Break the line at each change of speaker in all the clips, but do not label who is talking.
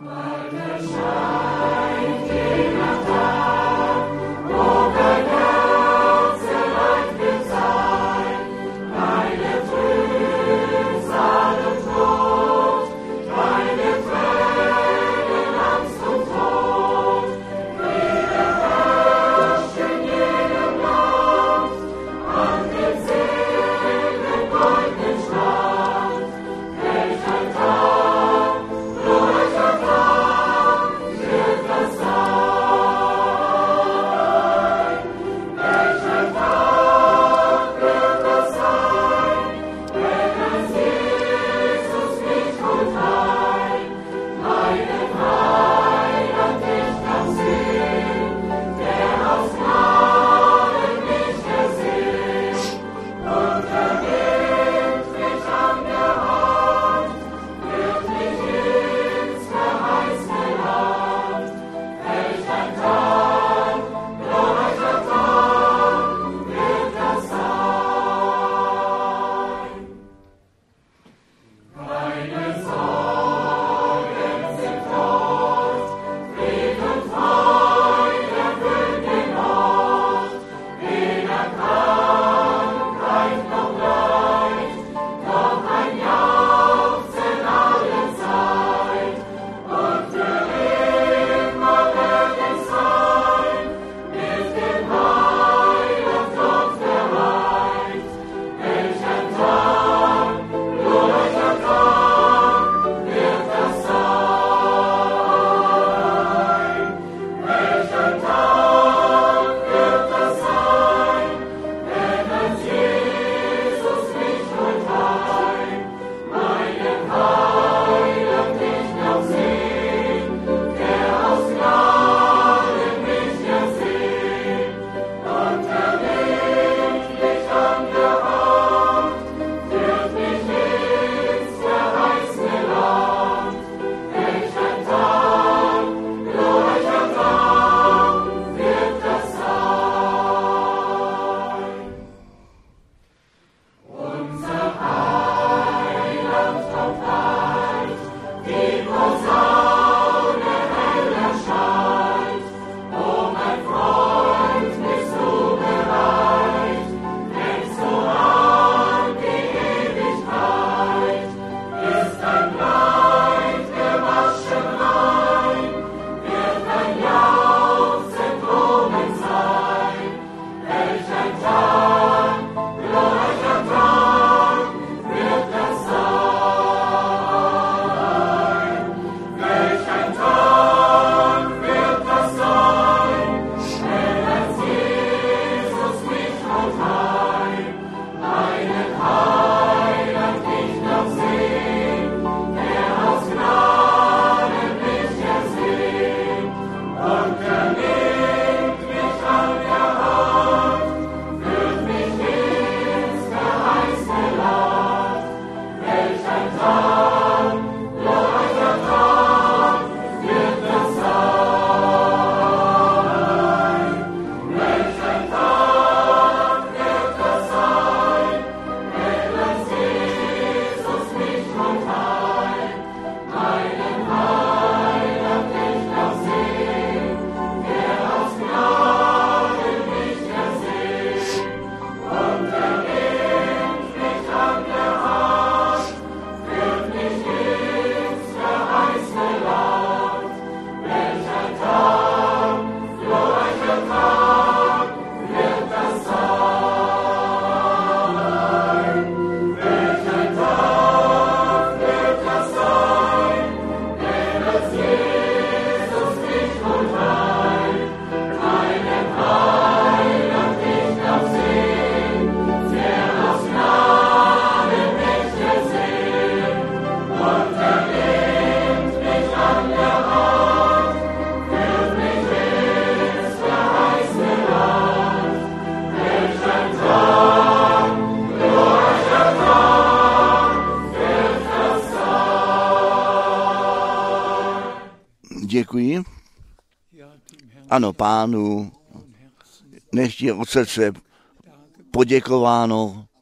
Děkuji. Ano, Pánu, nechť je od srdce poděkováno,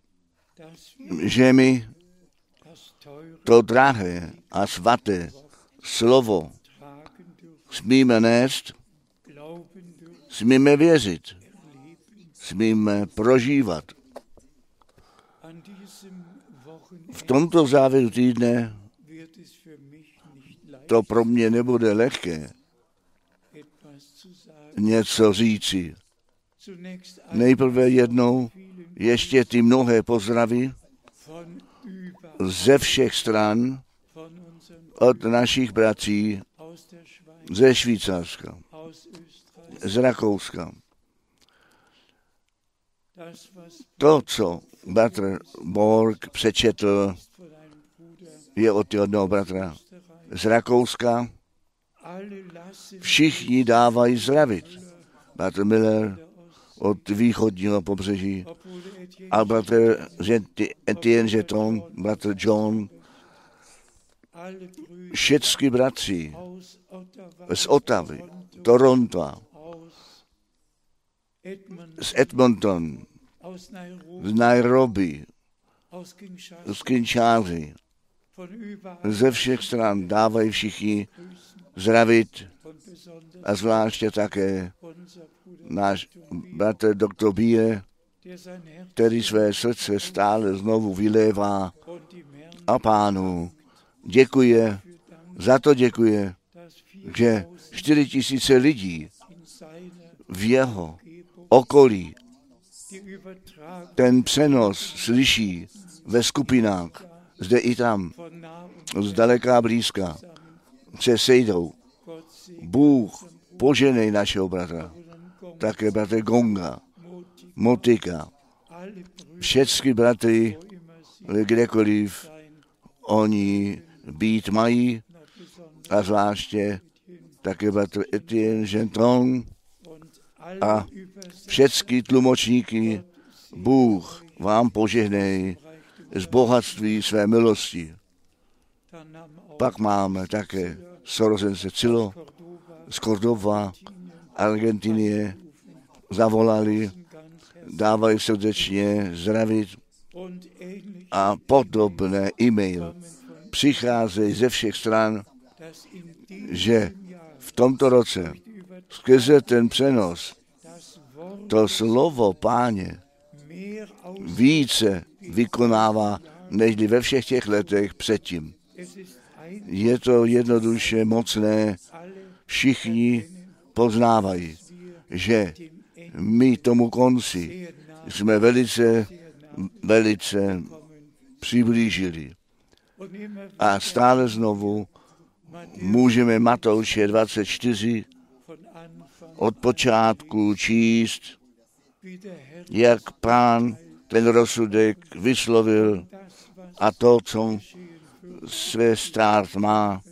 že mi to drahé a svaté slovo smíme nést, smíme věřit, smíme prožívat. V tomto závěru týdne to pro mě nebude lehké něco říci. Nejprve jednou ještě ty mnohé pozdravy ze všech stran od našich bratří ze Švýcarska, z Rakouska. To, co bratr Borg přečetl, je od jednoho bratra z Rakouska. Všichni dávají zdravit. Bratr Miller od východního pobřeží a bratr Etienne Jeton, bratr John, všichni bratři z Ottavy, Toronto, z Edmonton, z Nairobi, z Kinshasy, ze všech stran dávají všichni zdravit a zvláště také náš bratr doktor Bie, který své srdce stále znovu vylévá a Pánu děkuje, že 4 000 lidí v jeho okolí ten přenos slyší ve skupinách, zde i tam, zdaleka a blízka, se sejdou. Bůh poženej našeho bratra, také bratra Gonga, Motika, všechny bratry, kdekoliv oni být mají, a zvláště také bratr Etienne Jeton a všechny tlumočníky. Bůh vám požehnej z bohatství své milosti. Pak máme také sorozence Cilo z Cordova, Argentinie, zavolali, dávají srdečně zdravit a podobné e-mail přicházejí ze všech stran, že v tomto roce skrze ten přenos to slovo Páně více vykonává, než ve všech těch letech předtím. Je to jednoduše mocné, všichni poznávají, že my tomu konci jsme velice přiblížili. A stále znovu můžeme Matouše 24 od počátku číst, jak Pán ten rozsudek vyslovil a to, co své stát má.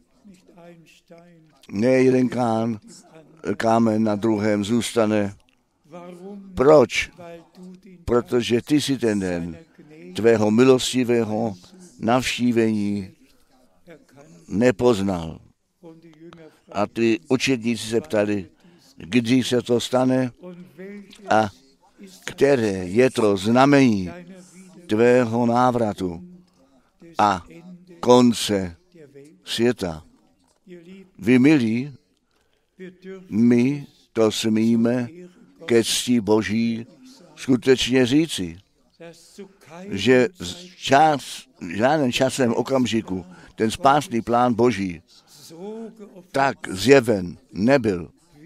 Ne jeden kámen na druhém zůstane. Proč? Protože ty si ten den tvého milostivého navštívení nepoznal. A ty učedníci se ptali, kdy se to stane a které je to znamení tvého návratu a konce světa. Vy milí, my to smíme ke cti Boží skutečně říci, že žádném časem okamžiku ten spásný plán Boží tak zjeven nebyl,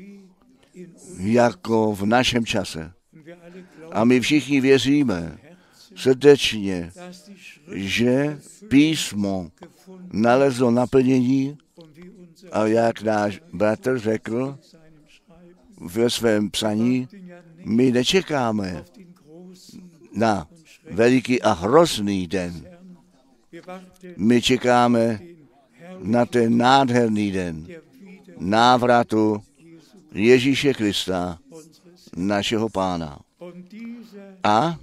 jako v našem čase. A my všichni věříme srdečně, že písmo nalezlo naplnění a jak náš bratr řekl ve svém psaní, my nečekáme na veliký a hrozný den. My čekáme na ten nádherný den návratu Ježíše Krista, našeho Pána. A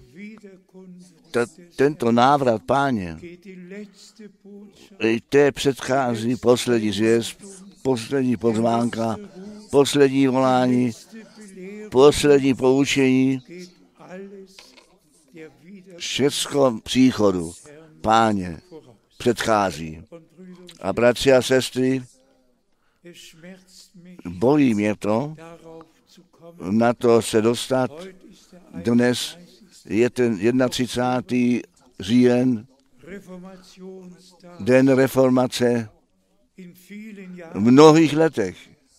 tento návrat Páně, té předchází poslední zvěst, poslední pozvánka, poslední volání, poslední poučení, všecko příchodu Páně předchází. A bratři a sestry, bolí mě to, na to se dostat. Dnes je ten 31. říjen, den reformace. V mnohých letech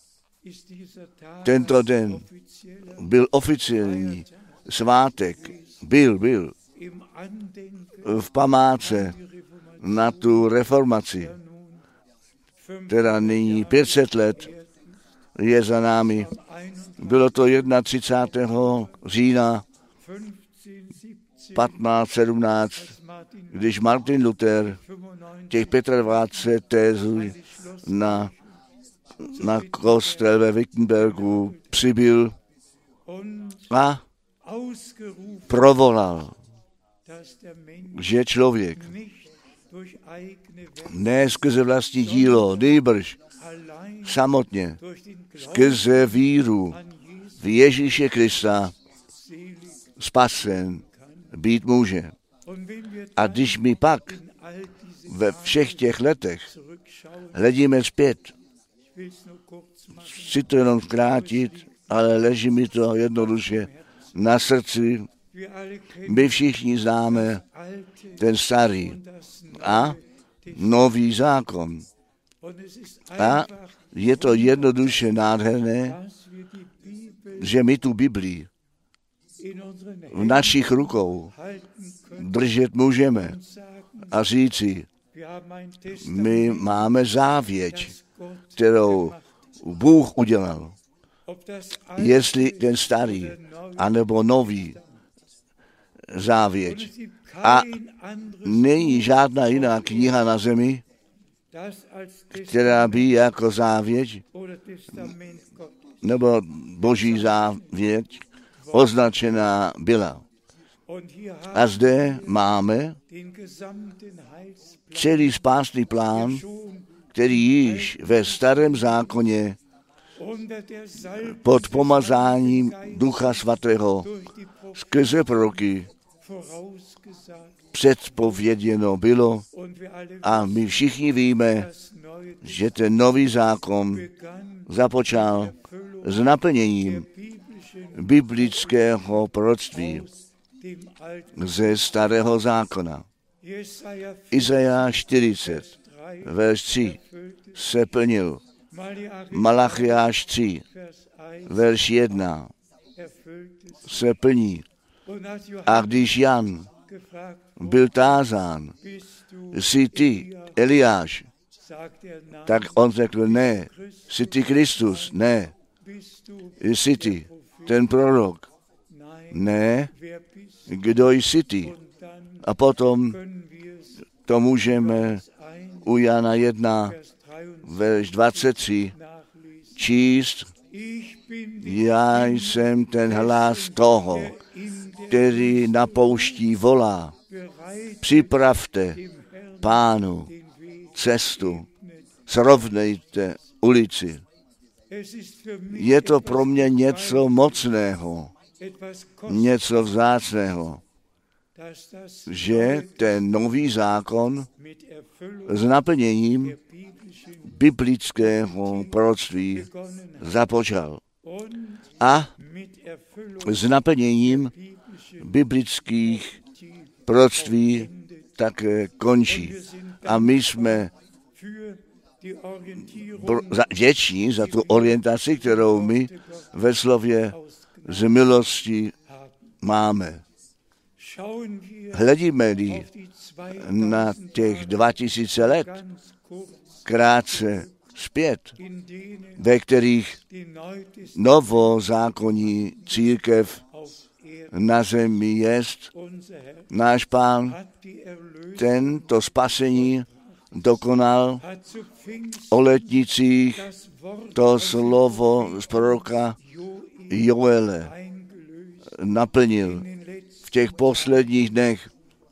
tento den byl oficiální svátek, byl v památce na tu reformaci, která nyní 500 let je za námi. Bylo to 31. října 1517, když Martin Luther těch 25 tézů na kostel ve Wittenbergu přibyl a provolal, že člověk ne skrze vlastní dílo, nýbrž samotně skrze víru v Ježíše Krista spasen být může. A když my pak ve všech těch letech hledíme zpět, chci to jenom zkrátit, ale leží mi to jednoduše na srdci. My všichni známe ten starý a nový zákon. A je to jednoduše nádherné, že my tu Biblii v našich rukou držet můžeme a říci, my máme závěť, kterou Bůh udělal. Jestli ten starý, anebo nový závěť. A není žádná jiná kniha na zemi, která by jako závěť nebo Boží závěť označená byla. A zde máme celý spásný plán, který již ve starém zákoně pod pomazáním Ducha Svatého skrze proroky předpověděno bylo a my všichni víme, že ten nový zákon započal s naplněním biblického proroctví ze starého zákona. Izajáš 40, verš 3 se plnil. Malachiáš 3, verš 1 se plní. A když Jan byl tázán, jsi ty Eliáš, tak on řekl, ne, jsi ty Kristus, ne, jsi ty ten prorok, ne, kdo jsi ty. A potom to můžeme u Jana 1, verš 23 číst. Já jsem ten hlas toho, který na poušti volá. Připravte Pánu cestu, srovnejte ulici. Je to pro mě něco mocného, něco vzácného, že ten nový zákon s naplněním biblického proroctví započal a s naplněním biblických proroctví také končí. A my jsme vděční za tu orientaci, kterou my ve slově z milosti máme. Hledíme-li na těch 2000 let krátce zpět, ve kterých novozákonní církev na zemi jest, náš Pán tento spasení dokonal o letnicích to slovo z proroka Joele naplnil. V těch posledních dnech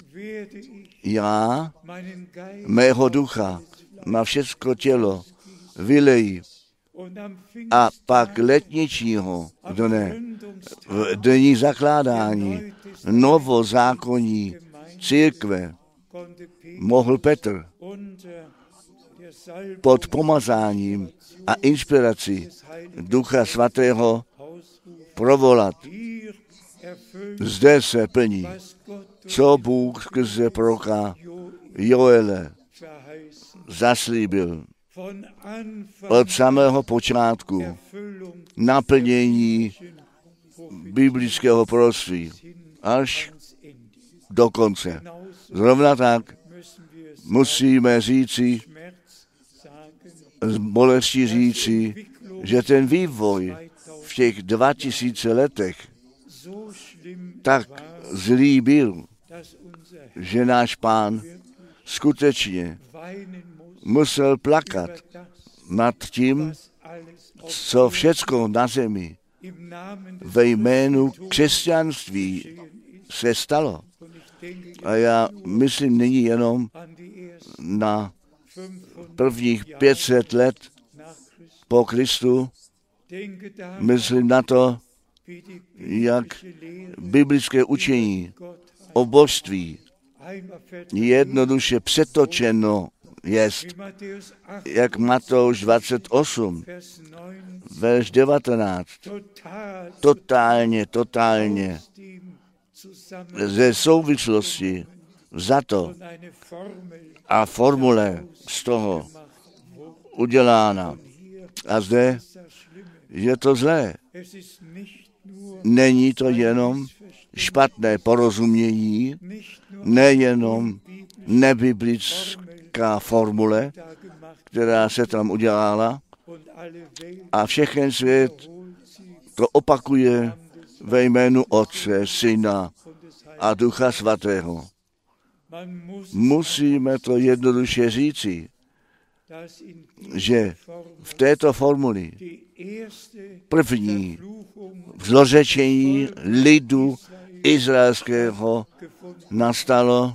já mého ducha na všecko tělo vylejí a pak letničního dne v dní zakládání novozákonní církve mohl Petr pod pomazáním a inspirací Ducha Svatého provolat. Zde se plní, co Bůh skrze proroka Joele zaslíbil. Od samého počátku naplnění biblického proroctví až do konce. Zrovna tak musíme říci, z bolesti říci, že ten vývoj v těch 2000 letech tak zlý byl, že náš Pán skutečně musel plakat nad tím, co všecko na zemi ve jménu křesťanství se stalo. A já myslím, není jenom na prvních 500 let po Kristu, myslím na to, jak biblické učení o božství jednoduše přetočeno jest, jak Matouš 28, verš 19, totálně ze souvislosti vzato a formule z toho udělána. A zde je to zlé. Není to jenom špatné porozumění, nejenom nebiblická formule, která se tam udělala, a všechen svět to opakuje ve jménu Otce, Syna a Ducha Svatého. Musíme to jednoduše říci, že v této formuli první zlořečení lidu izraelského nastalo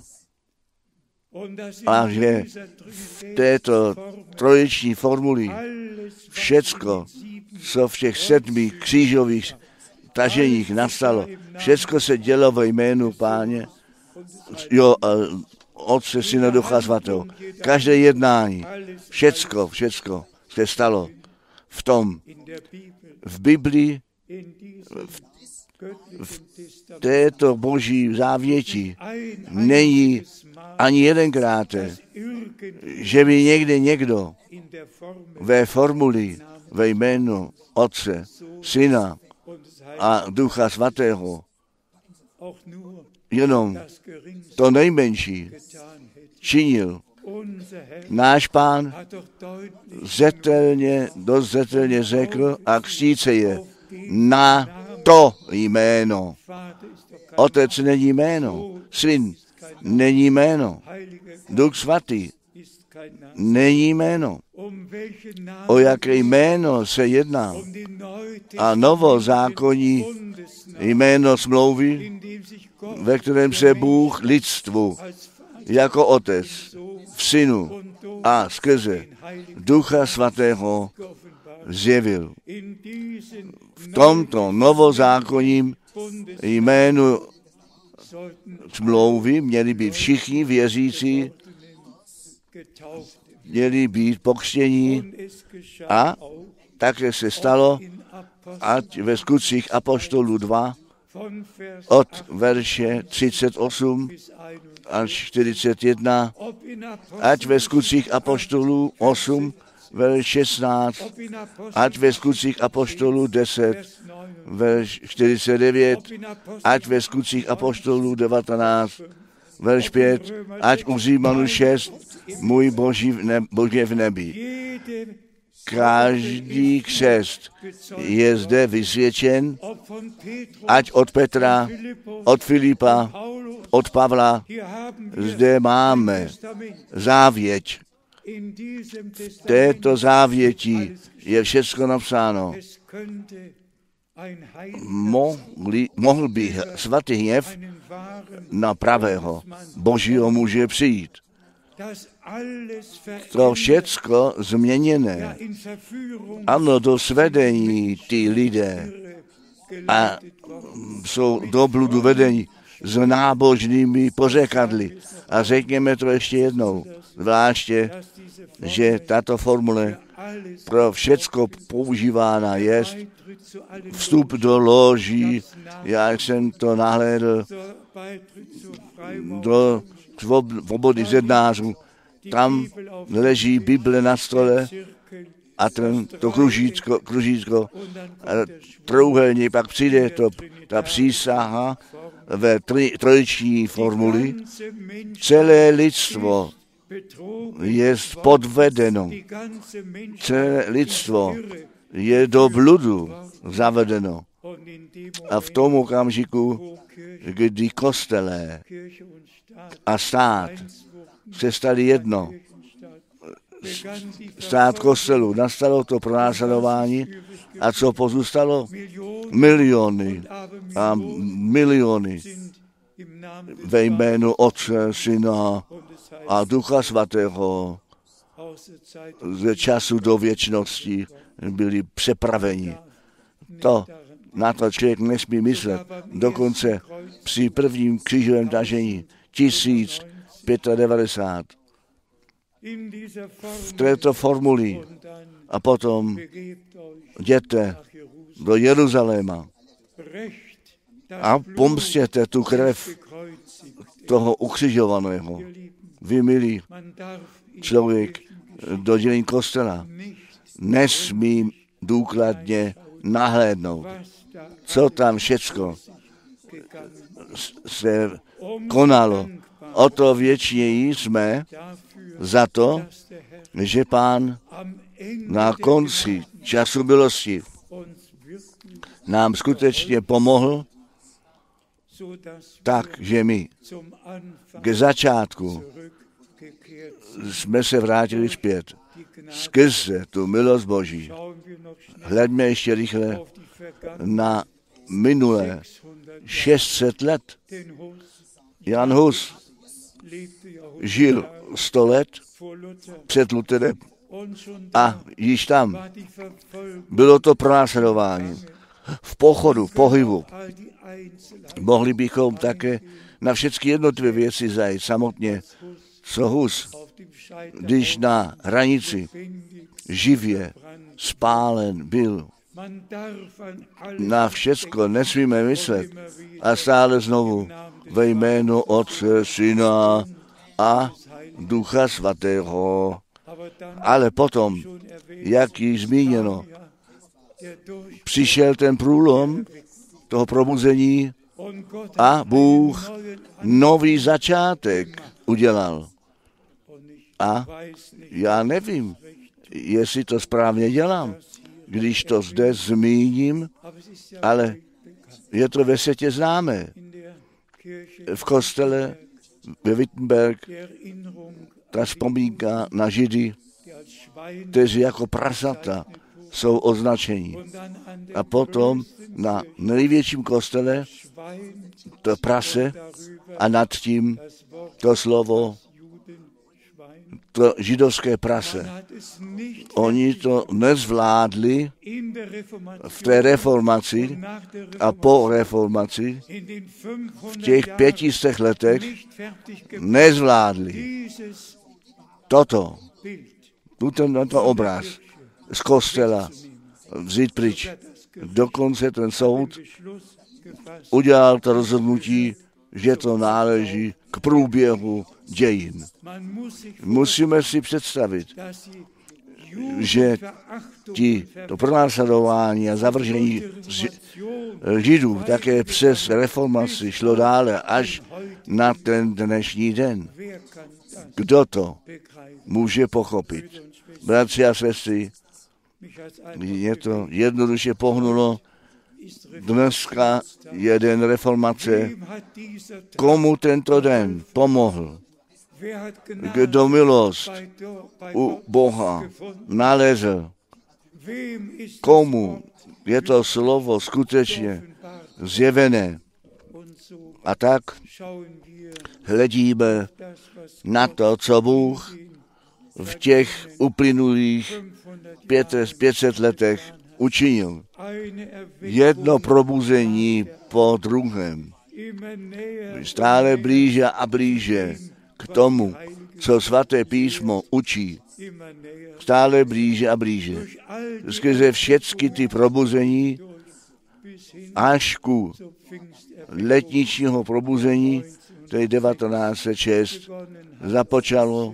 a že v této trojiční formuli všecko, co v těch 7 křížových taženích nastalo, všecko se dělo ve jménu Páně, Otce, Syna, Ducha Svatého. Každé jednání, všecko se stalo v Biblii, v této boží závěti není ani jedenkrát, že by někde někdo ve formuli ve jménu Otce, Syna a Ducha Svatého jenom to nejmenší činil. Náš Pán dost zetelně řekl a křtít se je na to jméno. Otec není jméno, Syn není jméno, Duch Svatý není jméno. O jaké jméno se jedná? A novozákonní jméno smlouvy, ve kterém se Bůh lidstvu jako Otec v Synu a skrze Ducha Svatého zjevil. V tomto novozákonním jménu smlouvy měli být všichni věřící, měli být pokřtění a také se stalo, ať ve Skutcích apoštolů 2 od verše 38 až 41, ať ve Skutcích apoštolů 8, verš 16, ať ve Skutcích apoštolů 10, verš 49, ať ve Skutcích apoštolů 19, verš 5, ať u Římanů 6, můj Bože v nebi. Každý křest je zde vysvědčen, ať od Petra, od Filipa, od Pavla. Zde máme závěť. V této závěti je všechno napsáno. Mohl by svatý hněv na pravého Božího muže přijít. To všecko změněné. Ano, do svedení ty lidé a jsou do bludu vedení. s nábožnými pořekadly. A řekněme to ještě jednou, zvláště, že tato formule pro všecko používána je vstup do loží, já jsem to nahlédl, do svobody zednářů. Tam leží Bible na stole a to kružítko a trouhelník, pak přijde ta přísaha ve trojiční formuli. Celé lidstvo je podvedeno. Celé lidstvo je do bludu zavedeno. A v tom okamžiku, kdy kostelé a stát se stali jedno, stát kostelu, nastalo to pronásledování a co pozůstalo? Miliony a miliony ve jménu Otce, Syna a Ducha Svatého ze času do věčnosti byli přepraveni. Na to člověk nesmí myslet. Dokonce při prvním křížovém tažení 1095 v této formuli a potom jděte do Jeruzaléma a pomstěte tu krev toho ukřižovaného. Vy, milí člověk, do dělení kostela nesmí důkladně nahlédnout, co tam všecko se konalo. O to věčněji jsme za to, že Pán na konci času milosti nám skutečně pomohl, tak, že my k začátku jsme se vrátili zpět. Skrze tu milost Boží. Hleďme ještě rychle na minulé 600 let. Jan Hus žil 100 let před Lutherem a již tam bylo to pronásledování. V pochodu, v pohybu. Mohli bychom také na všechny jednotlivé věci zajít samotně, co Hus, když na hranici živě spálen byl. Na všecko nesmíme myslet a stále znovu ve jménu Otce, Syna a Ducha Svatého. Ale potom, jak již zmíněno, přišel ten průlom toho probuzení a Bůh nový začátek udělal. A já nevím, jestli to správně dělám, když to zde zmíním, ale je to ve světě známé. V kostele ve Wittenberg ta vzpomínka na Židy, kteří jako prasata jsou označeni. A potom na největším kostele to prase a nad tím to slovo, to židovské prase. Oni to nezvládli v té reformaci a po reformaci v těch 500 letech nezvládli tento obraz z kostela vzít pryč. Dokonce ten soud udělal to rozhodnutí, že to náleží k průběhu dějin. Musíme si představit, že to pronásledování a zavržení Židů také přes reformaci šlo dále až na ten dnešní den. Kdo to může pochopit? Bratři a sestry, mě to jednoduše pohnulo. Dneska jeden reformace, komu tento den pomohl, kdo milost u Boha nalezl, komu je to slovo skutečně zjevené. A tak hledíme na to, co Bůh v těch uplynulých 500 letech učinil. Jedno probuzení po druhém stále blíže a blíže k tomu, co svaté písmo učí. Stále blíže a blíže. Skrze všechny ty probuzení až ku letničního probuzení, to je 1906, započalo,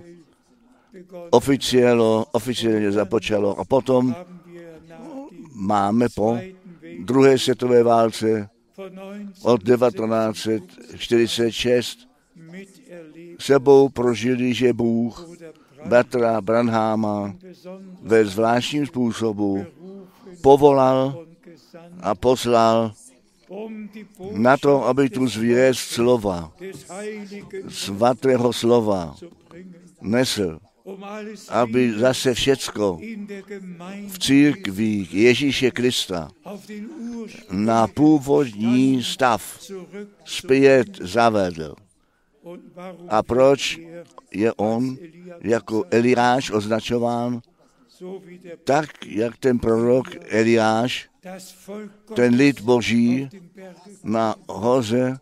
oficiálně započalo a potom máme po druhé světové válce od 1946 sebou prožili, že Bůh bratra Branhama ve zvláštním způsobu povolal a poslal na to, aby tu zvěst slova, svatého slova nesl, aby zase všecko v církvích Ježíše Krista na původní stav zpět zavedl. A proč je on jako Eliáš označován? Tak, jak ten prorok Eliáš, ten lid Boží na hoře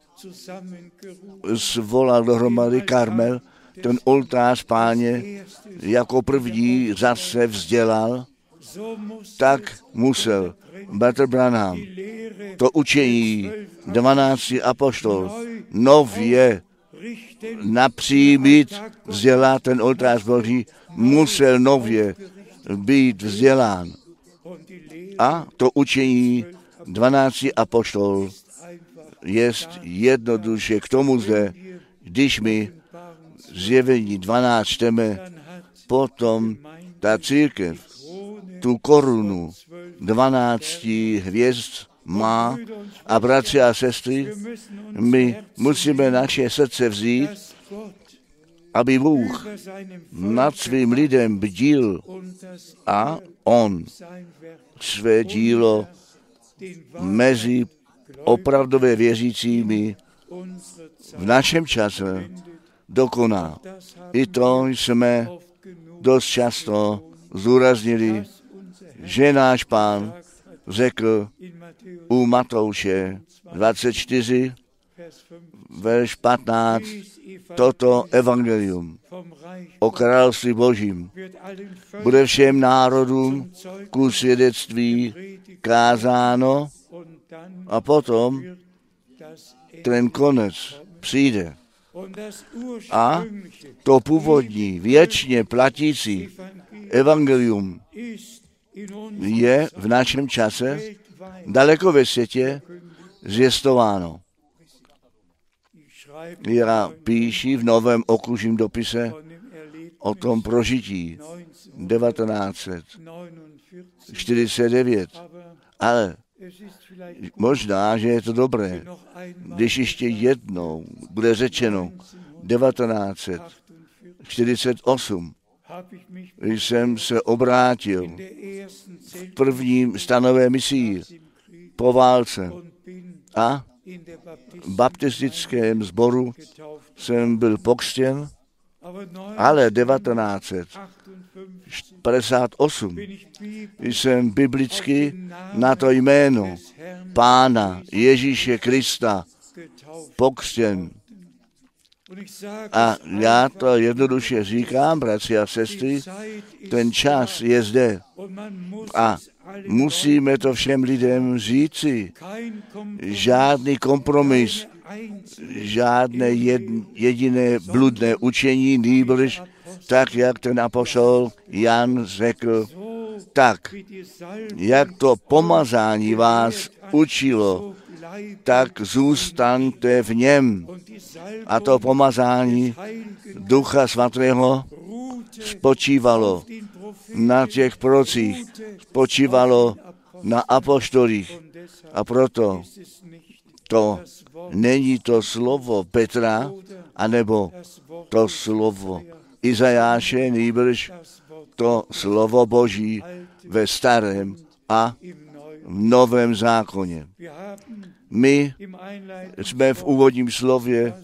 svolal dohromady Karmel, ten oltář Páně jako první zase vzdělal, tak musel bratr Branham to učení 12 apoštol nově napřímit, vzdělat ten oltář Boží, musel nově být vzdělán. A to učení 12 apoštol je jednoduše k tomu zde, když my Zjevení 12 čteme, potom ta církev tu korunu 12 hvězd má a bratři a sestry, my musíme naše srdce vzít, aby Bůh nad svým lidem bdil a on své dílo mezi opravdové věřícími v našem čase dokoná. I to jsme dost často zdůraznili, že náš Pán řekl u Matouše 24, verš 15, toto evangelium o království Božím bude všem národům ku svědectví kázáno a potom ten konec přijde. A to původní, věčně platící evangelium je v našem čase daleko ve světě zvěstováno. Já píši v novém okružním dopise o tom prožití 1949. Ale možná, že je to dobré, když ještě jednou bude řečeno 1948. Jsem se obrátil v prvním stanové misii po válce a v baptistickém sboru jsem byl pokřtěn, ale 1958 jsem biblicky na to jméno Pána Ježíše Krista pokřtěn. A já to jednoduše říkám, bratři a sestry, ten čas je zde a musíme to všem lidem říci. Žádný kompromis, žádné jediné bludné učení, nýbrž tak, jak ten apoštol Jan řekl, tak, jak to pomazání vás učilo, tak zůstaňte v něm. A to pomazání Ducha Svatého spočívalo na těch prorocích, spočívalo na apoštolích. A proto to není to slovo Petra, anebo to slovo Izajáše, nýbrž to slovo Boží ve starém a v novém zákoně. My jsme v úvodním slově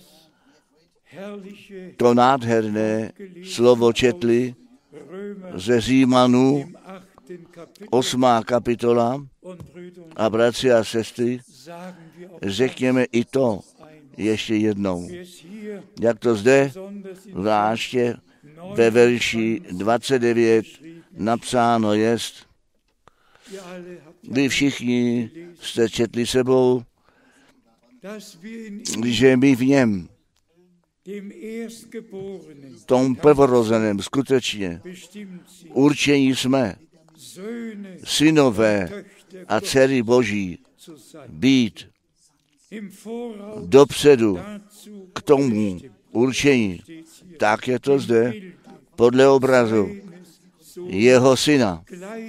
to nádherné slovo četli ze Římanů, 8. kapitola, a bratři a sestry, řekněme i to ještě jednou. Jak to zde zvláště ve verši 29 napsáno jest, vy všichni jste četli sebou, že my v něm, tom prvorozeném, skutečně určení jsme synové a dcery Boží být dopředu k tomu určení. Tak je to zde podle obrazu jeho syna.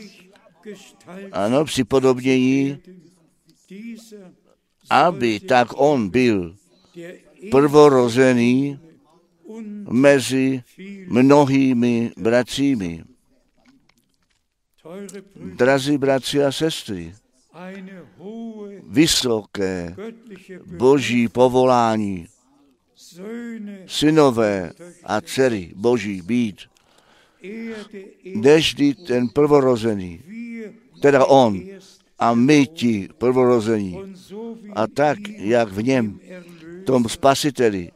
Ano, připodobnění, aby tak on byl prvorozený mezi mnohými bratřími. Drazí bratři a sestry, vysoké boží povolání, synové a dcery Boží být, nežli ten prvorozený, teda on a my ti prvorození. A tak, jak v něm, tom spasiteli,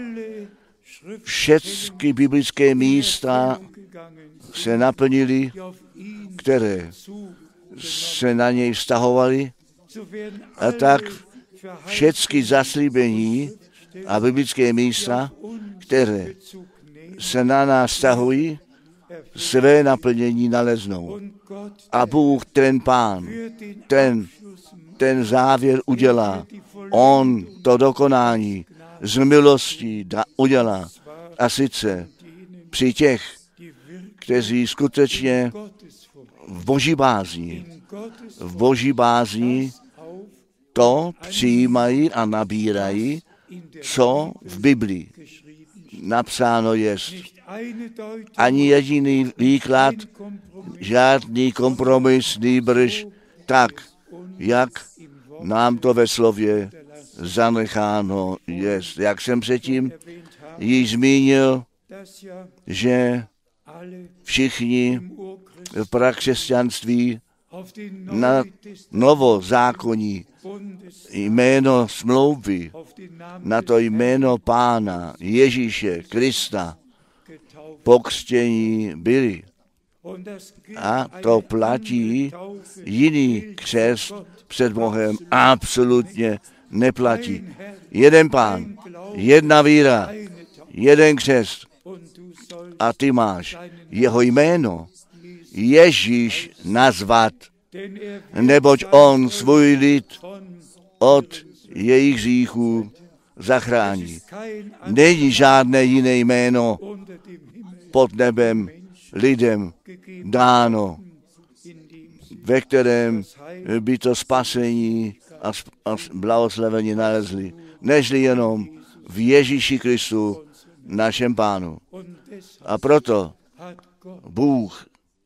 všechny biblické místa se naplnily, které se na něj vztahovaly, a tak všechny zaslíbení a biblické místa, které se na nás vztahují, své naplnění naleznou. A Bůh, ten Pán, ten závěr udělá. On to dokonání z milostí udělá. A sice při těch, kteří skutečně v boží bázni to přijímají a nabírají, co v Biblii napsáno jest. Ani jediný výklad, žádný kompromis, nýbrž tak, jak nám to ve slově zanecháno jest. Jak jsem předtím již zmínil, že všichni v prakřesťanství na novozákonní jméno smlouvy, na to jméno Pána Ježíše Krista pokřtění byli. A to platí, jiný křest před Bohem absolutně neplatí. Jeden Pán, jedna víra, jeden křest. A ty máš jeho jméno Ježíš nazvat, neboť on svůj lid od jejich hříchů zachrání. Není žádné jiné jméno pod nebem lidem dáno, ve kterém by to spasení a blahoslavení nalezli, nežli jenom v Ježíši Kristu, našem Pánu. A proto Bůh,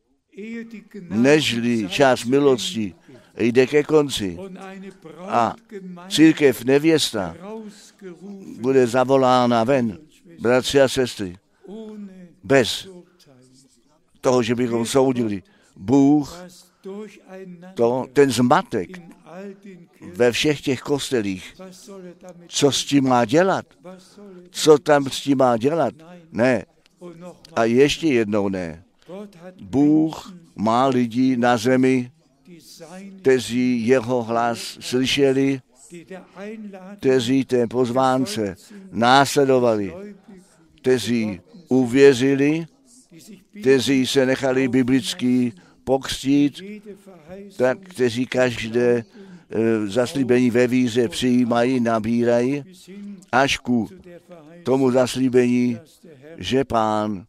nežli čas milosti jde ke konci a církev nevěsta bude zavolána ven, bratři a sestry, bez toho, že bychom soudili. Bůh ten zmatek ve všech těch kostelích, co s tím má dělat? Co tam s tím má dělat? Ne. A ještě jednou ne. Bůh má lidi na zemi, kteří jeho hlas slyšeli, kteří té pozvánce následovali, kteří uvěřili, kteří se nechali biblicky pokřtít, tak kteří každé zaslíbení ve víře přijímají, nabírají, až ku tomu zaslíbení, že Pán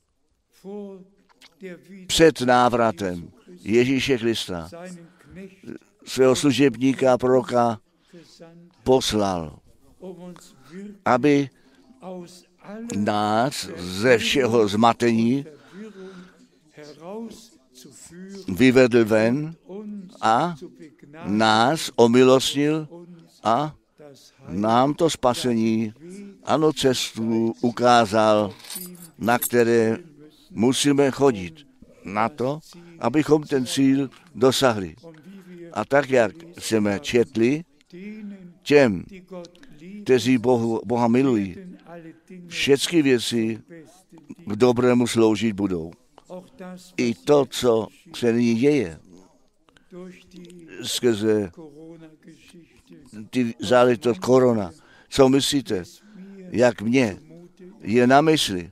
před návratem Ježíše Krista svého služebníka a proroka poslal, aby nás ze všeho zmatení vyvedl ven a nás omilostnil a nám to spasení, ano, cestu ukázal, na které musíme chodit na to, abychom ten cíl dosahli. A tak, jak jsme četli, těm, kteří Boha milují, všechny věci k dobrému sloužit budou. I to, co se nyní děje, skrze ty záležitost korona. Co myslíte, jak mě je na mysli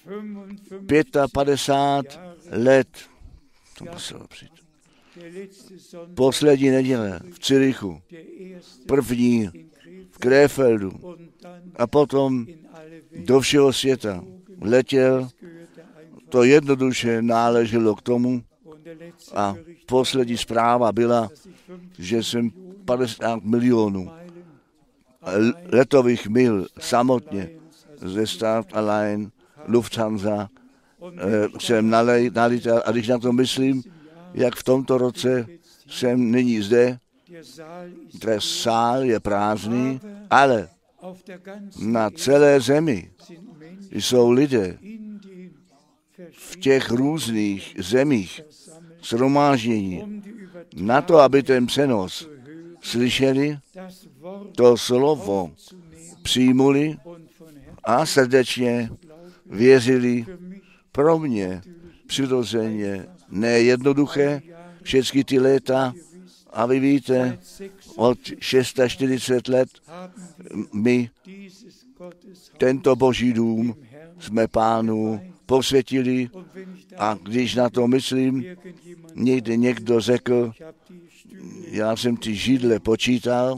55 let, to muselo přijít. Poslední neděle v Zürichu, první v Krefeldu a potom do všeho světa letěl. To jednoduše náleželo k tomu a poslední zpráva byla, že jsem 50 milionů letových mil samotně ze Start Align, Lufthansa jsem nalítal a když na to myslím, jak v tomto roce jsem nyní zde, ten sál je prázdný, ale na celé zemi jsou lidé v těch různých zemích shromáždění na to, aby ten přenos slyšeli, to slovo přijmuli a srdečně věřili. Pro mě přirozeně nejednoduché všechny ty léta a vy víte, od 640 let my tento boží dům jsme Pánu posvětili a když na to myslím, někdy někdo řekl, já jsem ty židle počítal,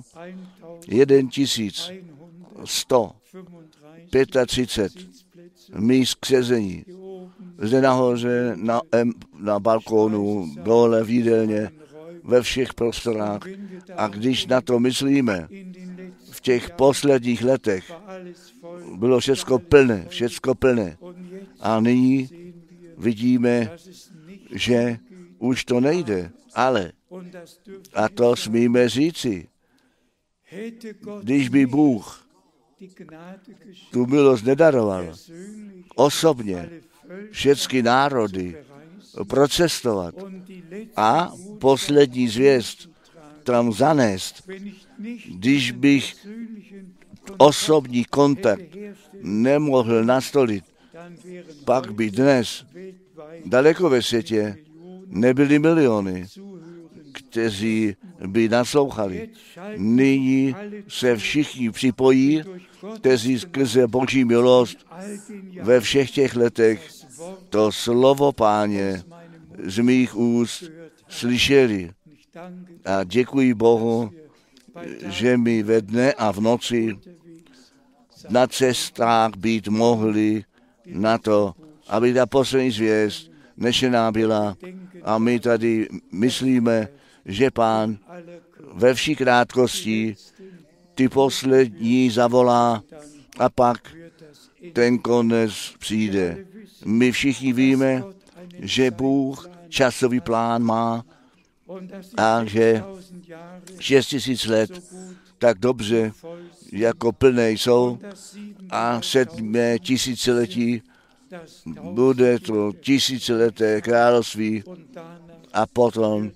1135 míst k sezení. Zde nahoře, na balkónu, dole v jídelně, ve všech prostorách. A když na to myslíme, v těch posledních letech bylo všecko plné. A nyní vidíme, že už to nejde, ale, a to smíme říci, když by Bůh tu milost nedaroval, osobně všechny národy procestovat a poslední zvěst tam zanést, když bych osobní kontakt nemohl nastolit, pak by dnes daleko ve světě nebyly miliony, kteří by naslouchali. Nyní se všichni připojí, kteří skrze Boží milost ve všech těch letech to slovo Páně z mých úst slyšeli. A děkuji Bohu, že mi ve dne a v noci na cestách být mohli na to, aby ta poslední zvěst nešená byla. A my tady myslíme, že Pán ve vší krátkosti ty poslední zavolá a pak ten konec přijde. My všichni víme, že Bůh časový plán má a že 6000 let tak dobře jako plné jsou a 7. tisíciletí bude to tisícileté království a potom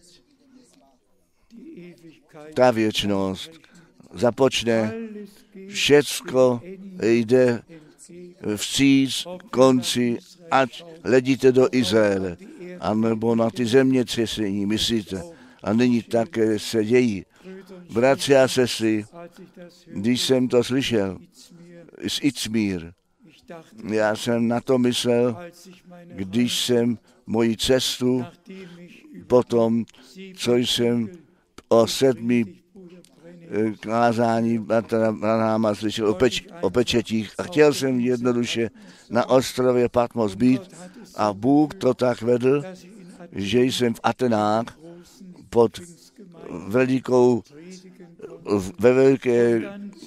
ta věčnost započne. Všecko jde vstříc konci, ať ledíte do Izraele, anebo na ty zemětřesení, myslíte. A nyní také se dějí. Bratři a sestry, když jsem to slyšel z Izmír, já jsem na to myslel, když jsem moji cestu potom, co jsem o 7 kázání Branhama slyšel o pečetích a chtěl jsem jednoduše na ostrově Patmos být a Bůh to tak vedl, že jsem v Atenách pod ve velké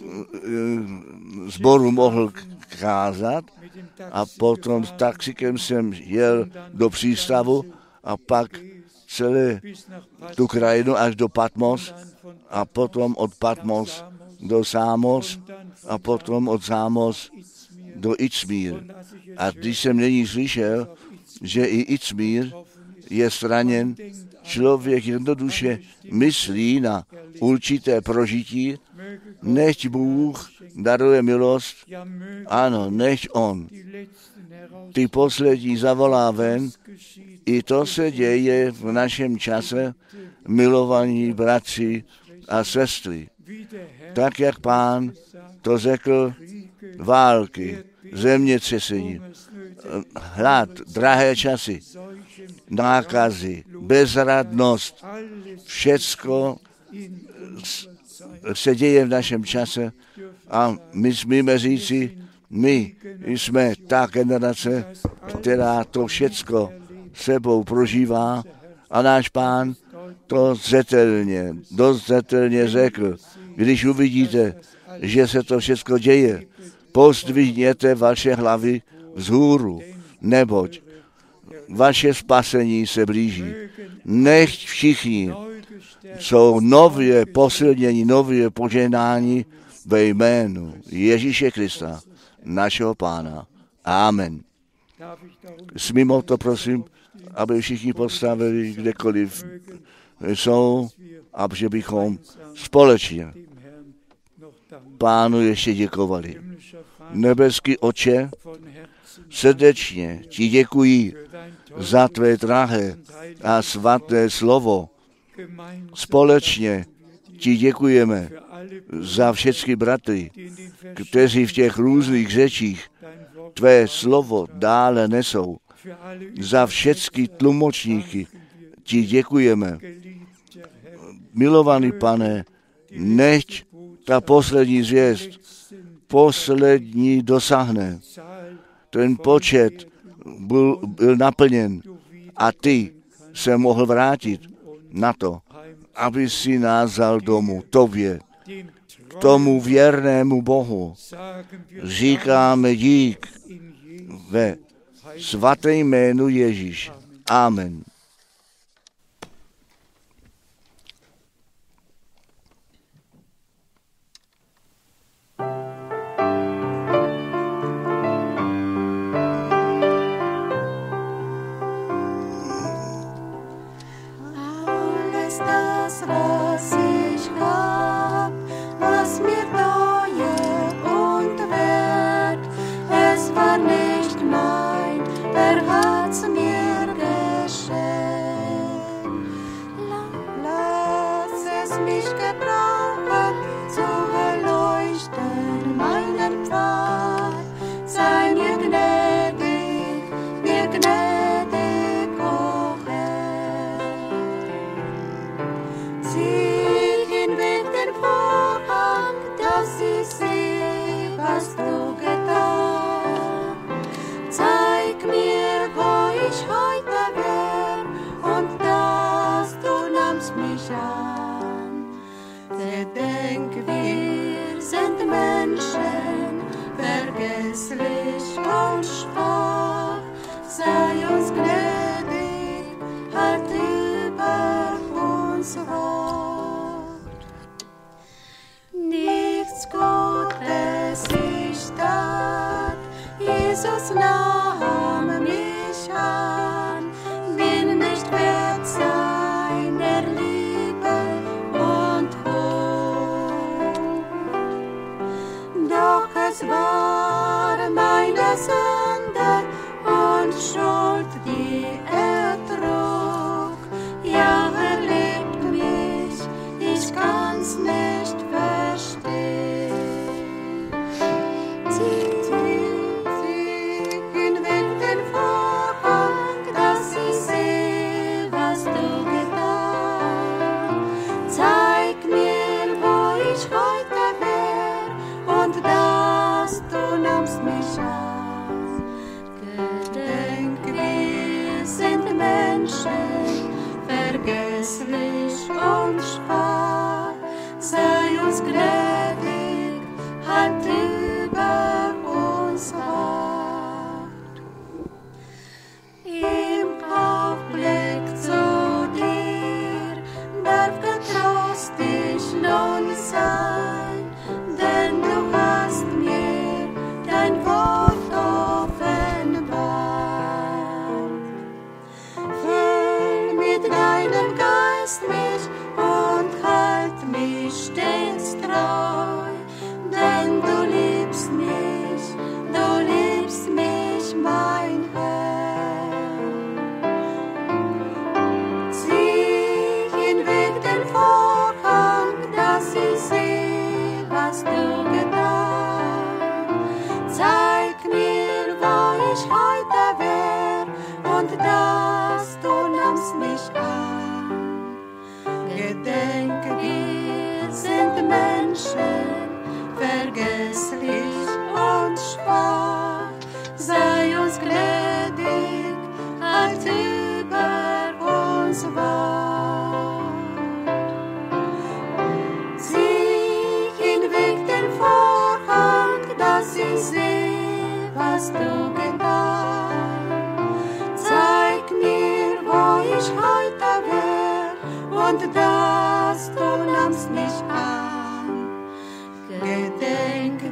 sboru mohl kázat a potom s taxikem jsem jel do přístavu a pak celé tu krajinu až do Patmos a potom od Patmos do Samos a potom od Samos do Izmír. A když jsem nyní slyšel, že i Izmír je zraněn, člověk jednoduše myslí na určité prožití, nechť Bůh daruje milost, ano, nechť on ty poslední zavolá ven. I to se děje v našem čase, milovaní bratři a sestry. Tak, jak Pán to řekl, války, zemětřesení, hlad, drahé časy, nákazy, bezradnost, všecko se děje v našem čase a my smíme říci, my jsme ta generace, která to všecko sebou prožívá a náš Pán to dost zřetelně řekl. Když uvidíte, že se to všecko děje, pozdvihněte vaše hlavy vzhůru, neboť vaše spasení se blíží. Nechť všichni jsou nově posilněni, nově požehnáni ve jménu Ježíše Krista, našeho Pána. Amen. Smím o to, prosím, aby všichni postavili kdekoliv jsou a že bychom společně Pánu ještě děkovali. Nebeský Otče, srdečně ti děkuji za tvé drahé a svaté slovo. Společně ti děkujeme za všechny bratry, kteří v těch různých řečích tvé slovo dále nesou. Za všechny tlumočníky ti děkujeme. Milovaný Pane, nechť ta poslední zvěst, poslední dosáhne. Ten počet byl naplněn a ty se mohl vrátit na to, aby si nás vzal domů, tobě, k tomu věrnému Bohu. Říkáme dík ve svaté jménu Ježíš. Amen.
Für wirst mich und halt mich stets treu, denn du liebst mich, mein Herr. Zieh hinweg den Vorhang, dass ich sehe, was du getan. Zeig mir, wo ich heute wär, und dass du nimmst mich an. Gedenke, wir sind Menschen, vergesslich und schwach. Sei uns gnädig, halt über uns wahr. Zieh hinweg den Vorhang, dass ich sehe, was du getan. Zeig mir, wo ich heute wär, und dass du nimmst mich an. Gedenke,